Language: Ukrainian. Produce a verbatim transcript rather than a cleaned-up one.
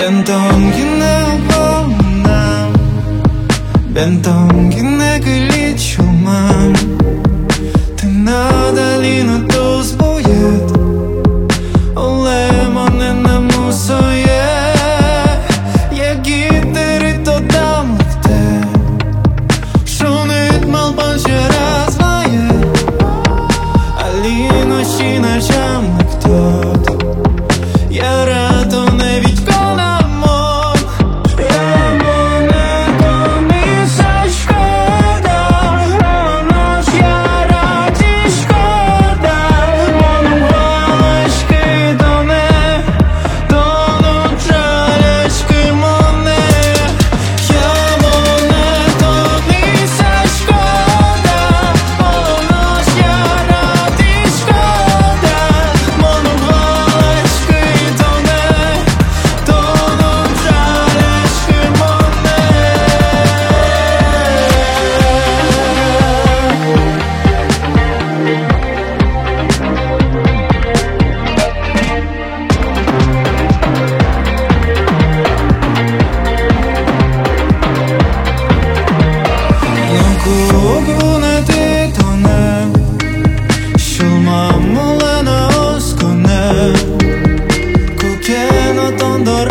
벤덩이는 봄남 벤덩이는 glitch만 Nadalino dos boyet Олемоне на мусоє Єгітери то там легте Шунит малбан ще раз ває Аліно ще на чам лектот Я радо не відкона мон Я моне до місачка Кугуне ти тоне, Шулма мулена осконе, Кукено тондор